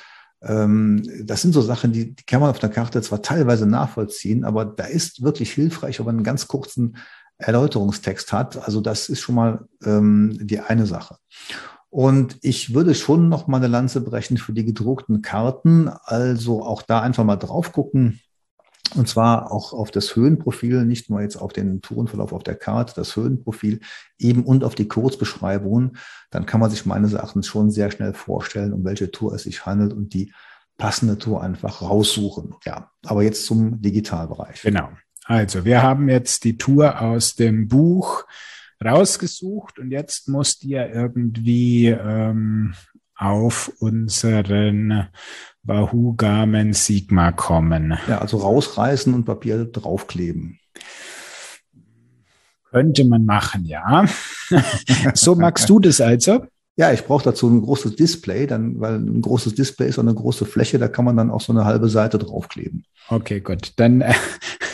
Das sind so Sachen, die, die kann man auf der Karte zwar teilweise nachvollziehen, aber da ist wirklich hilfreich, wenn man einen ganz kurzen Erläuterungstext hat. Also das ist schon mal ähm, die eine Sache. Und ich würde schon noch mal eine Lanze brechen für die gedruckten Karten. Also auch da einfach mal drauf gucken. Und zwar auch auf das Höhenprofil, nicht nur jetzt auf den Tourenverlauf auf der Karte, das Höhenprofil eben und auf die Kurzbeschreibungen. Dann kann man sich meines Erachtens schon sehr schnell vorstellen, um welche Tour es sich handelt und die passende Tour einfach raussuchen. Ja, aber jetzt zum Digitalbereich. Genau. Also wir haben jetzt die Tour aus dem Buch rausgesucht und jetzt muss die ja irgendwie ähm, auf unseren Wahoo Garmin Sigma kommen. Ja, also rausreißen und Papier draufkleben. Könnte man machen, ja. So magst du das also? Ja, ich brauche dazu ein großes Display, dann, weil ein großes Display ist so eine große Fläche, da kann man dann auch so eine halbe Seite draufkleben. Okay, gut. Dann äh,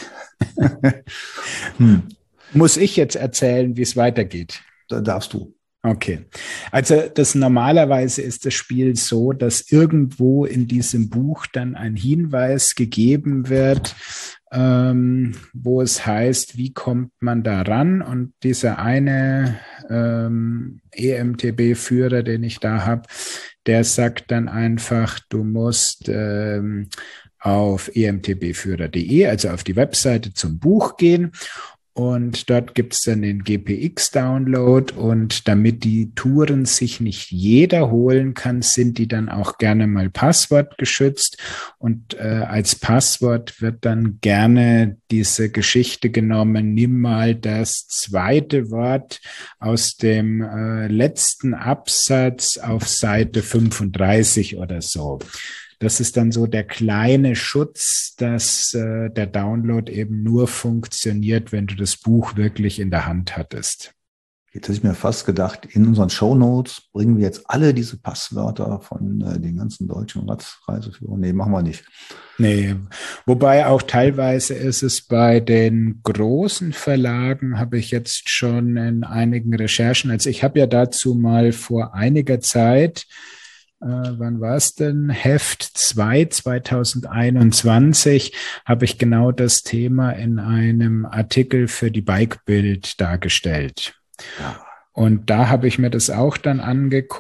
hm. muss ich jetzt erzählen, wie es weitergeht. Da darfst du. Okay, also das normalerweise ist das Spiel so, dass irgendwo in diesem Buch dann ein Hinweis gegeben wird, ähm, wo es heißt, wie kommt man da ran? Und dieser eine ähm, E M T B-Führer, den ich da habe, der sagt dann einfach, du musst ähm, auf e m t b führer punkt d e, also auf die Webseite zum Buch gehen. Und dort gibt es dann den G P X-Download und damit die Touren sich nicht jeder holen kann, sind die dann auch gerne mal passwortgeschützt. Und äh, als Passwort wird dann gerne diese Geschichte genommen, nimm mal das zweite Wort aus dem äh, letzten Absatz auf Seite fünfunddreißig oder so. Das ist dann so der kleine Schutz, dass äh, der Download eben nur funktioniert, wenn du das Buch wirklich in der Hand hattest. Jetzt hätte ich mir fast gedacht, in unseren Shownotes bringen wir jetzt alle diese Passwörter von äh, den ganzen deutschen Radreiseführern. Nee, machen wir nicht. Nee, wobei auch teilweise ist es bei den großen Verlagen, habe ich jetzt schon in einigen Recherchen, also ich habe ja dazu mal vor einiger Zeit Äh, wann war es denn? Heft zwei, zweitausendeinundzwanzig habe ich genau das Thema in einem Artikel für die Bikebild dargestellt. Ja. Und da habe ich mir das auch dann angeguckt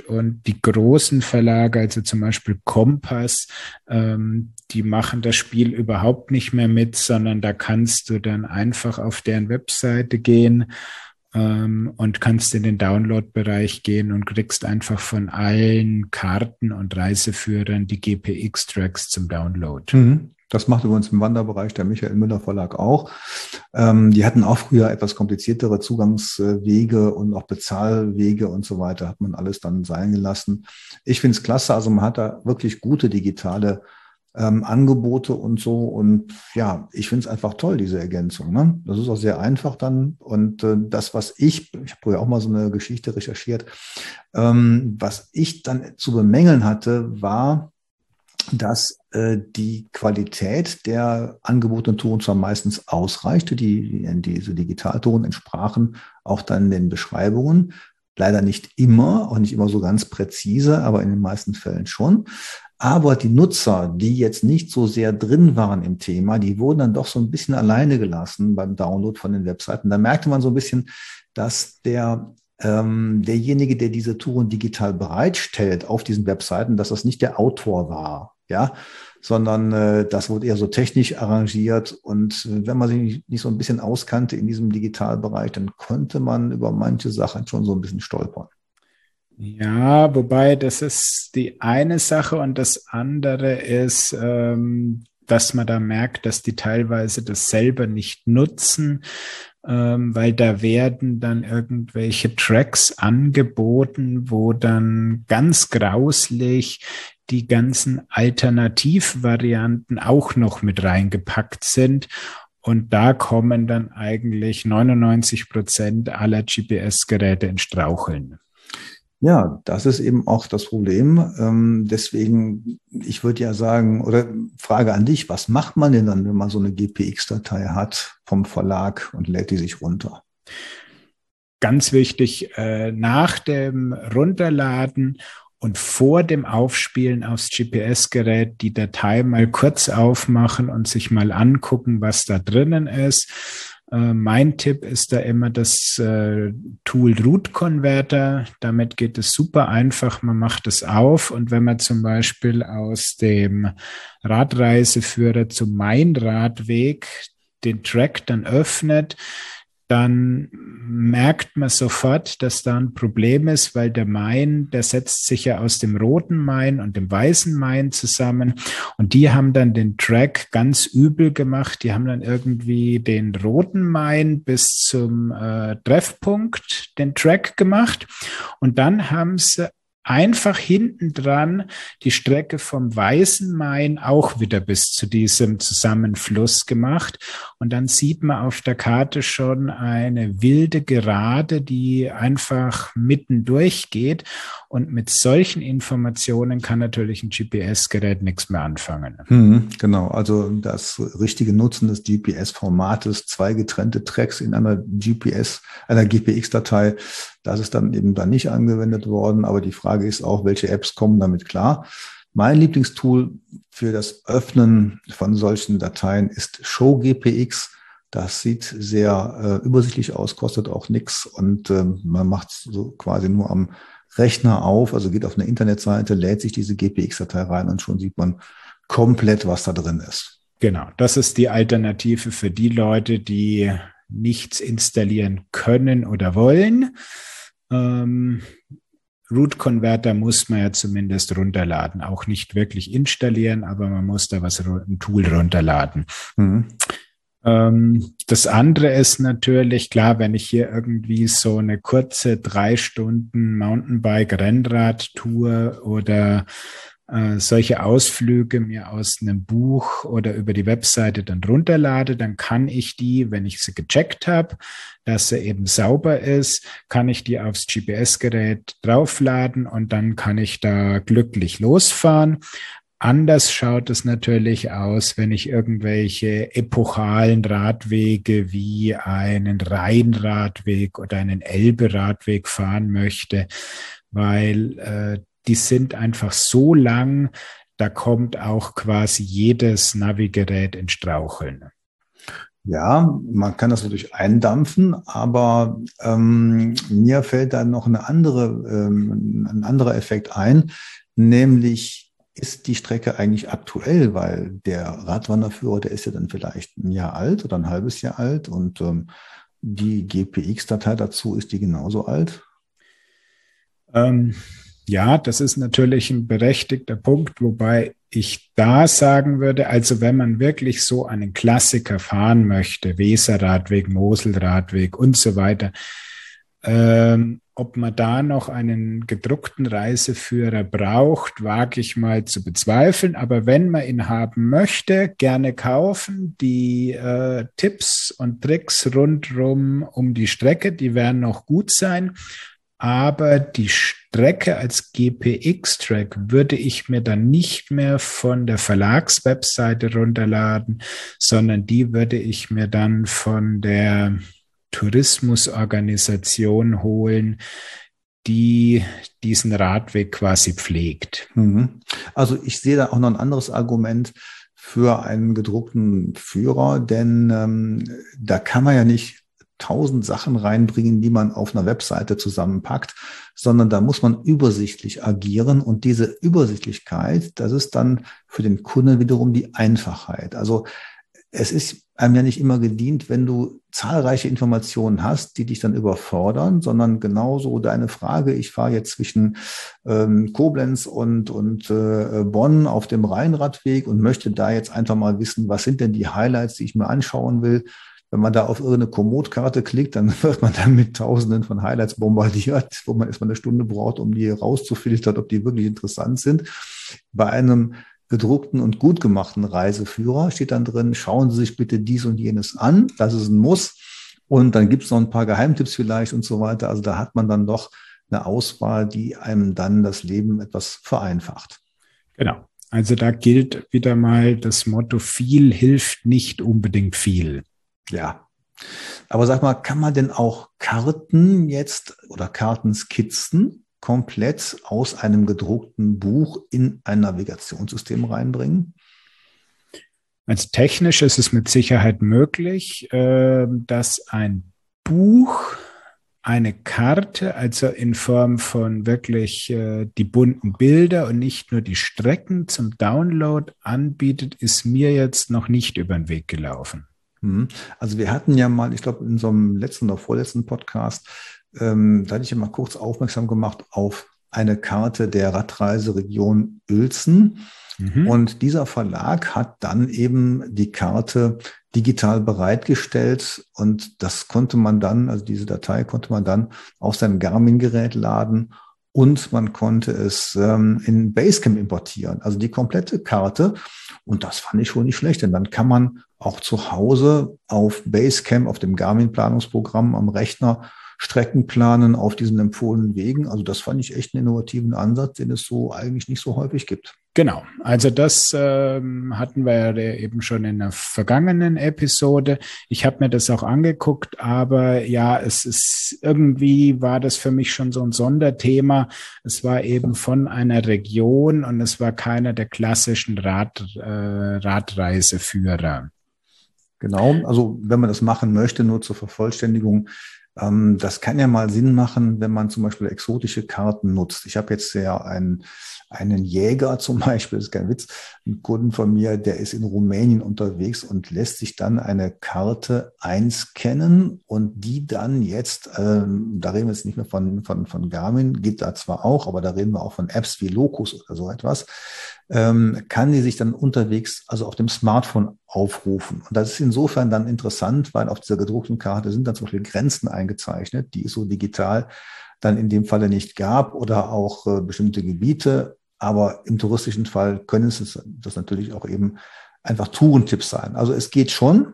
und die großen Verlage, also zum Beispiel Kompass, ähm, die machen das Spiel überhaupt nicht mehr mit, sondern da kannst du dann einfach auf deren Webseite gehen ähm, und kannst in den Download-Bereich gehen und kriegst einfach von allen Karten und Reiseführern die G P X-Tracks zum Download. Mhm. Das macht übrigens im Wanderbereich der Michael Müller Verlag auch. Ähm, die hatten auch früher etwas kompliziertere Zugangswege und auch Bezahlwege und so weiter, hat man alles dann sein gelassen. Ich finde es klasse, also man hat da wirklich gute digitale ähm, Angebote und so und ja, ich finde es einfach toll, diese Ergänzung. Ne? Das ist auch sehr einfach dann und äh, das, was ich, ich habe früher auch mal so eine Geschichte recherchiert, ähm, was ich dann zu bemängeln hatte, war, dass äh, die Qualität der angebotenen Touren zwar meistens ausreichte, die, die diese Digitaltouren entsprachen auch dann den Beschreibungen, leider nicht immer, auch nicht immer so ganz präzise, aber in den meisten Fällen schon. Aber die Nutzer, die jetzt nicht so sehr drin waren im Thema, die wurden dann doch so ein bisschen alleine gelassen beim Download von den Webseiten. Da merkte man so ein bisschen, dass der ähm, derjenige, der diese Touren digital bereitstellt auf diesen Webseiten, dass das nicht der Autor war, ja, sondern äh, das wurde eher so technisch arrangiert. Und äh, wenn man sich nicht, nicht so ein bisschen auskannte in diesem Digitalbereich, dann konnte man über manche Sachen schon so ein bisschen stolpern. Ja, wobei das ist die eine Sache und das andere ist, ähm, dass man da merkt, dass die teilweise das selber nicht nutzen, ähm, weil da werden dann irgendwelche Tracks angeboten, wo dann ganz grauslich die ganzen Alternativvarianten auch noch mit reingepackt sind. Und da kommen dann eigentlich neunundneunzig Prozent aller G P S-Geräte ins Straucheln. Ja, das ist eben auch das Problem. Ähm, deswegen, ich würde ja sagen, oder Frage an dich, was macht man denn dann, wenn man so eine G P X-Datei hat vom Verlag und lädt die sich runter? Ganz wichtig, äh, nach dem Runterladen und vor dem Aufspielen aufs G P S-Gerät die Datei mal kurz aufmachen und sich mal angucken, was da drinnen ist. Äh, mein Tipp ist da immer das äh, Tool Route Converter. Damit geht es super einfach. Man macht es auf und wenn man zum Beispiel aus dem Radreiseführer zum Main-Radweg den Track dann öffnet, dann merkt man sofort, dass da ein Problem ist, weil der Main, der setzt sich ja aus dem roten Main und dem weißen Main zusammen und die haben dann den Track ganz übel gemacht. Die haben dann irgendwie den roten Main bis zum äh, Treffpunkt den Track gemacht und dann haben sie einfach hinten dran die Strecke vom Weißen Main auch wieder bis zu diesem Zusammenfluss gemacht. Und dann sieht man auf der Karte schon eine wilde Gerade, die einfach mitten durchgeht. Und mit solchen Informationen kann natürlich ein G P S-Gerät nichts mehr anfangen. Hm, genau, also das richtige Nutzen des G P S-Formates, zwei getrennte Tracks in einer G P S, einer G P X-Datei, das ist dann eben da nicht angewendet worden. Aber die Frage ist auch, welche Apps kommen damit klar? Mein Lieblingstool für das Öffnen von solchen Dateien ist Show G P X. Das sieht sehr äh, übersichtlich aus, kostet auch nichts und äh, man macht so quasi nur am Rechner auf, also geht auf eine Internetseite, lädt sich diese G P X-Datei rein und schon sieht man komplett, was da drin ist. Genau, das ist die Alternative für die Leute, die nichts installieren können oder wollen. Ähm, Route Converter muss man ja zumindest runterladen, auch nicht wirklich installieren, aber man muss da was, ein Tool runterladen. Mhm. Ähm, das andere ist natürlich, klar, wenn ich hier irgendwie so eine kurze drei Stunden Mountainbike-Rennrad-Tour oder äh, solche Ausflüge mir aus einem Buch oder über die Webseite dann runterlade, dann kann ich die, wenn ich sie gecheckt habe, dass sie eben sauber ist, kann ich die aufs G P S-Gerät draufladen und dann kann ich da glücklich losfahren. Anders schaut es natürlich aus, wenn ich irgendwelche epochalen Radwege wie einen Rheinradweg oder einen Elbe-Radweg fahren möchte, weil äh, die sind einfach so lang, da kommt auch quasi jedes Navigerät ins Straucheln. Ja, man kann das natürlich eindampfen, aber ähm, mir fällt da noch eine andere, ähm, ein anderer Effekt ein, nämlich ist die Strecke eigentlich aktuell, weil der Radwanderführer, der ist ja dann vielleicht ein Jahr alt oder ein halbes Jahr alt und ähm, die G P X-Datei dazu, ist die genauso alt? Ähm, ja, das ist natürlich ein berechtigter Punkt, wobei ich da sagen würde, also wenn man wirklich so einen Klassiker fahren möchte, Weserradweg, Moselradweg und so weiter, ähm, ob man da noch einen gedruckten Reiseführer braucht, wage ich mal zu bezweifeln. Aber wenn man ihn haben möchte, gerne kaufen. Die äh, Tipps und Tricks rundherum um die Strecke, die werden noch gut sein. Aber die Strecke als G P X-Track würde ich mir dann nicht mehr von der Verlagswebseite runterladen, sondern die würde ich mir dann von der Tourismusorganisation holen, die diesen Radweg quasi pflegt. Mhm. Also ich sehe da auch noch ein anderes Argument für einen gedruckten Führer, denn ähm, da kann man ja nicht tausend Sachen reinbringen, die man auf einer Webseite zusammenpackt, sondern da muss man übersichtlich agieren und diese Übersichtlichkeit, das ist dann für den Kunden wiederum die Einfachheit. Also es ist einem ja nicht immer gedient, wenn du zahlreiche Informationen hast, die dich dann überfordern, sondern genauso deine Frage, ich fahre jetzt zwischen ähm, Koblenz und, und äh, Bonn auf dem Rheinradweg und möchte da jetzt einfach mal wissen, was sind denn die Highlights, die ich mir anschauen will. Wenn man da auf irgendeine Komoot-Karte klickt, dann wird man dann mit Tausenden von Highlights bombardiert, wo man erstmal eine Stunde braucht, um die rauszufiltern, ob die wirklich interessant sind. Bei einem gedruckten und gut gemachten Reiseführer steht dann drin, schauen Sie sich bitte dies und jenes an, das ist ein Muss. Und dann gibt es noch ein paar Geheimtipps vielleicht und so weiter. Also da hat man dann doch eine Auswahl, die einem dann das Leben etwas vereinfacht. Genau. Also da gilt wieder mal das Motto, viel hilft nicht unbedingt viel. Ja, aber sag mal, kann man denn auch Karten jetzt oder Kartenskizzen komplett aus einem gedruckten Buch in ein Navigationssystem reinbringen? Also technisch ist es mit Sicherheit möglich, äh, dass ein Buch eine Karte, also in Form von wirklich äh, die bunten Bilder und nicht nur die Strecken zum Download anbietet, ist mir jetzt noch nicht über den Weg gelaufen. Also wir hatten ja mal, ich glaube, in so einem letzten oder vorletzten Podcast, ähm, da hatte ich ja mal kurz aufmerksam gemacht auf eine Karte der Radreiseregion Uelzen. Mhm. Und dieser Verlag hat dann eben die Karte digital bereitgestellt und das konnte man dann, also diese Datei konnte man dann auf sein Garmin-Gerät laden und man konnte es ähm, in Basecamp importieren, also die komplette Karte. Und das fand ich schon nicht schlecht, denn dann kann man auch zu Hause auf Basecamp, auf dem Garmin-Planungsprogramm am Rechner Strecken planen auf diesen empfohlenen Wegen. Also das fand ich echt einen innovativen Ansatz, den es so eigentlich nicht so häufig gibt. Genau, also das ähm, hatten wir ja eben schon in der vergangenen Episode. Ich habe mir das auch angeguckt, aber ja, es ist irgendwie war das für mich schon so ein Sonderthema. Es war eben von einer Region und es war keiner der klassischen Rad, äh, Radreiseführer. Genau, also wenn man das machen möchte, nur zur Vervollständigung, ähm, das kann ja mal Sinn machen, wenn man zum Beispiel exotische Karten nutzt. Ich habe jetzt ja einen, einen Jäger zum Beispiel, das ist kein Witz, einen Kunden von mir, der ist in Rumänien unterwegs und lässt sich dann eine Karte einscannen und die dann jetzt, ähm, da reden wir jetzt nicht mehr von, von, von Garmin, geht da zwar auch, aber da reden wir auch von Apps wie Locus oder so etwas, ähm, kann die sich dann unterwegs, also auf dem Smartphone aufrufen. Und das ist insofern dann interessant, weil auf dieser gedruckten Karte sind dann zum Beispiel Grenzen eingezeichnet, die es so digital dann in dem Falle nicht gab oder auch äh, bestimmte Gebiete. Aber im touristischen Fall können es das natürlich auch eben einfach Tourentipps sein. Also es geht schon.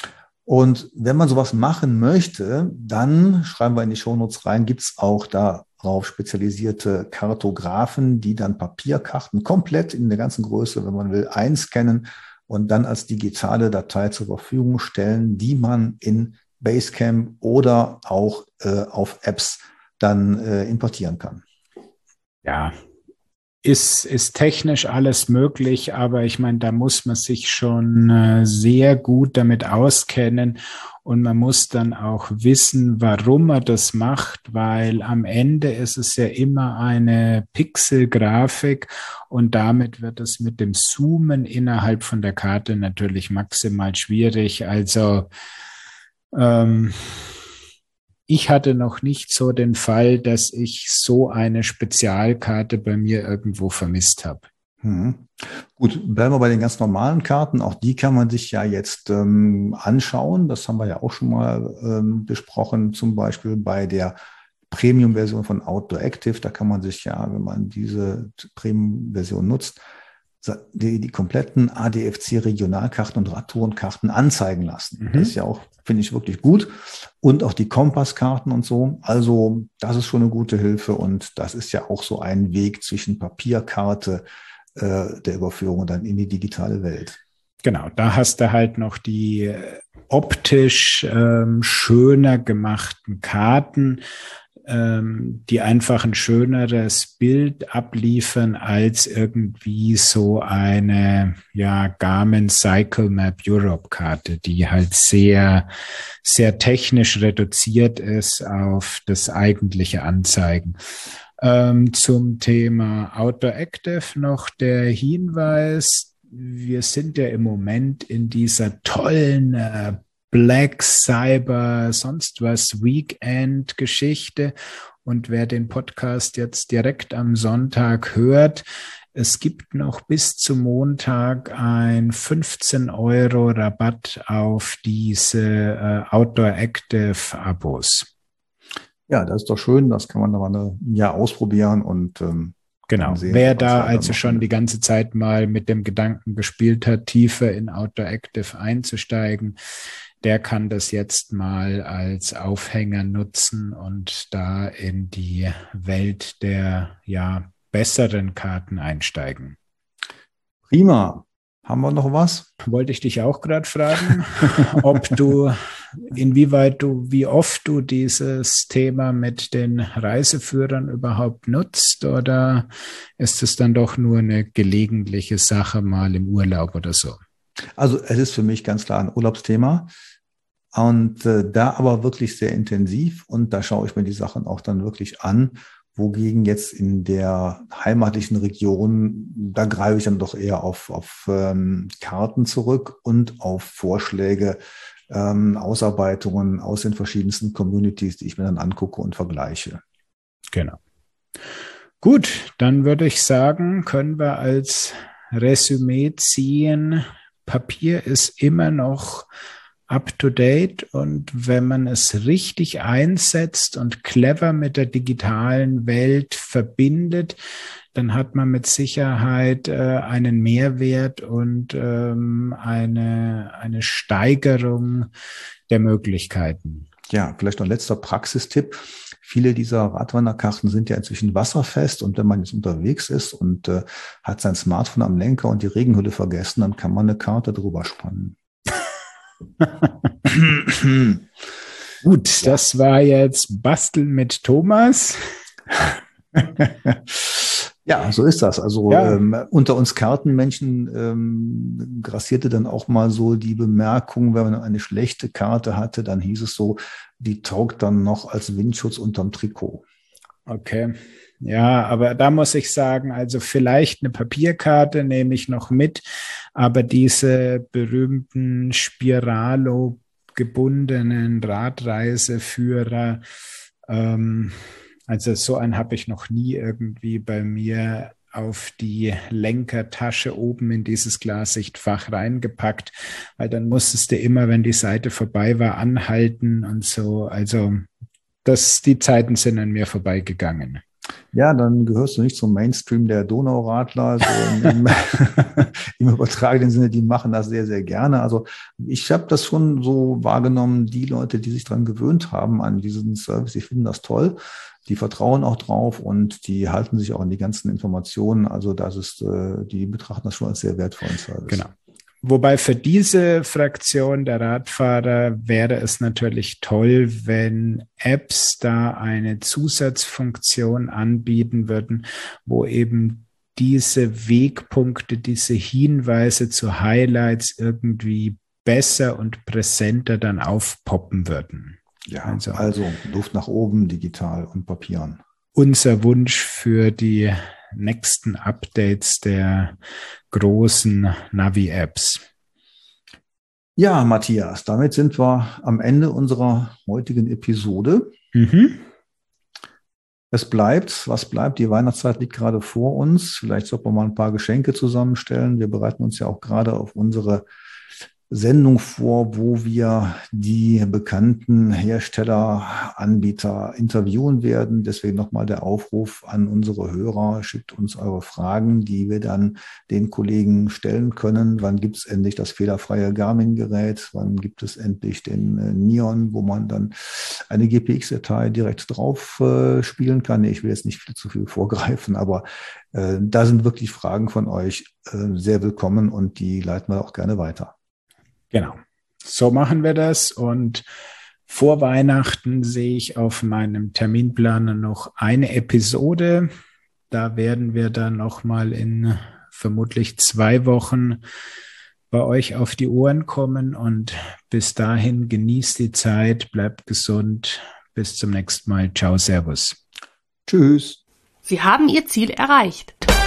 Und wenn man sowas machen möchte, dann schreiben wir in die Shownotes rein, gibt es auch darauf spezialisierte Kartografen, die dann Papierkarten komplett in der ganzen Größe, wenn man will, einscannen und dann als digitale Datei zur Verfügung stellen, die man in Basecamp oder auch äh, auf Apps dann äh, importieren kann. Ja, ist, ist technisch alles möglich, aber ich meine, da muss man sich schon äh, sehr gut damit auskennen und man muss dann auch wissen, warum man das macht, weil am Ende ist es ja immer eine Pixelgrafik und damit wird es mit dem Zoomen innerhalb von der Karte natürlich maximal schwierig. Also ähm, ich hatte noch nicht so den Fall, dass ich so eine Spezialkarte bei mir irgendwo vermisst habe. Mhm. Gut, bleiben wir bei den ganz normalen Karten. Auch die kann man sich ja jetzt ähm, anschauen. Das haben wir ja auch schon mal ähm, besprochen, zum Beispiel bei der Premium-Version von Outdoor Active. Da kann man sich ja, wenn man diese Premium-Version nutzt, die, die kompletten A D F C-Regionalkarten und Radtourenkarten anzeigen lassen. Mhm. Das ist ja auch, finde ich, wirklich gut. Und auch die Kompasskarten und so. Also das ist schon eine gute Hilfe. Und das ist ja auch so ein Weg zwischen Papierkarte äh, der Überführung und dann in die digitale Welt. Genau, da hast du halt noch die optisch ähm, schöner gemachten Karten, die einfach ein schöneres Bild abliefern als irgendwie so eine ja Garmin Cycle Map Europe Karte, die halt sehr, sehr technisch reduziert ist auf das eigentliche Anzeigen. Ähm, zum Thema Outdoor Active noch der Hinweis, wir sind ja im Moment in dieser tollen äh, Black Cyber, sonst was Weekend-Geschichte. Und wer den Podcast jetzt direkt am Sonntag hört, es gibt noch bis zum Montag ein fünfzehn Euro Rabatt auf diese äh, Outdoor Active Abos. Ja, das ist doch schön. Das kann man dann mal ein Jahr ausprobieren und ähm, genau. Sehen, wer da also schon findet. Die ganze Zeit mal mit dem Gedanken gespielt hat, tiefer in Outdoor Active einzusteigen, der kann das jetzt mal als Aufhänger nutzen und da in die Welt der ja besseren Karten einsteigen. Prima. Haben wir noch was? Wollte ich dich auch gerade fragen, ob du, inwieweit du, wie oft du dieses Thema mit den Reiseführern überhaupt nutzt, oder ist es dann doch nur eine gelegentliche Sache mal im Urlaub oder so? Also es ist für mich ganz klar ein Urlaubsthema und äh, da aber wirklich sehr intensiv, und da schaue ich mir die Sachen auch dann wirklich an, wogegen jetzt in der heimatlichen Region, da greife ich dann doch eher auf, auf ähm, Karten zurück und auf Vorschläge, ähm, Ausarbeitungen aus den verschiedensten Communities, die ich mir dann angucke und vergleiche. Genau. Gut, dann würde ich sagen, können wir als Resümee ziehen, Papier ist immer noch up-to-date, und wenn man es richtig einsetzt und clever mit der digitalen Welt verbindet, dann hat man mit Sicherheit äh, einen Mehrwert und ähm, eine, eine Steigerung der Möglichkeiten. Ja, vielleicht noch ein letzter Praxistipp. Viele dieser Radwanderkarten sind ja inzwischen wasserfest, und wenn man jetzt unterwegs ist und äh, hat sein Smartphone am Lenker und die Regenhülle vergessen, dann kann man eine Karte drüber spannen. Gut, ja. Das war jetzt Basteln mit Thomas. Ja, so ist das. Also ja. ähm, unter uns Kartenmenschen ähm, grassierte dann auch mal so die Bemerkung, wenn man eine schlechte Karte hatte, dann hieß es so, die taugt dann noch als Windschutz unterm Trikot. Okay. Ja, aber da muss ich sagen, also vielleicht eine Papierkarte nehme ich noch mit, aber diese berühmten Spiralo gebundenen Radreiseführer, ähm, also so einen habe ich noch nie irgendwie bei mir auf die Lenkertasche oben in dieses Klarsichtfach reingepackt, weil dann musstest du immer, wenn die Seite vorbei war, anhalten und so. Also das, die Zeiten sind an mir vorbeigegangen. Ja, dann gehörst du nicht zum Mainstream der Donauradler. So im, im übertragenen Sinne, die machen das sehr, sehr gerne. Also ich habe das schon so wahrgenommen, die Leute, die sich daran gewöhnt haben, an diesen Service, die finden das toll. Die vertrauen auch drauf und die halten sich auch an die ganzen Informationen. Also das ist, die betrachten das schon als sehr wertvollen Service. Genau. Wobei für diese Fraktion der Radfahrer wäre es natürlich toll, wenn Apps da eine Zusatzfunktion anbieten würden, wo eben diese Wegpunkte, diese Hinweise zu Highlights irgendwie besser und präsenter dann aufpoppen würden. Ja, also, also Luft nach oben, digital und Papieren. Unser Wunsch für die nächsten Updates der großen Navi-Apps. Ja, Matthias, damit sind wir am Ende unserer heutigen Episode. Mhm. Es bleibt, was bleibt? Die Weihnachtszeit liegt gerade vor uns. Vielleicht sollten wir mal ein paar Geschenke zusammenstellen. Wir bereiten uns ja auch gerade auf unsere Sendung vor, wo wir die bekannten Hersteller, Anbieter interviewen werden. Deswegen nochmal der Aufruf an unsere Hörer. Schickt uns eure Fragen, die wir dann den Kollegen stellen können. Wann gibt es endlich das fehlerfreie Garmin-Gerät? Wann gibt es endlich den äh, Nion, wo man dann eine G P X-Datei direkt drauf äh, spielen kann? Nee, ich will jetzt nicht viel zu viel vorgreifen, aber äh, da sind wirklich Fragen von euch äh, sehr willkommen und die leiten wir auch gerne weiter. Genau, so machen wir das und vor Weihnachten sehe ich auf meinem Terminplaner noch eine Episode. Da werden wir dann nochmal in vermutlich zwei Wochen bei euch auf die Ohren kommen und bis dahin genießt die Zeit, bleibt gesund, bis zum nächsten Mal. Ciao, Servus. Tschüss. Sie haben Ihr Ziel erreicht.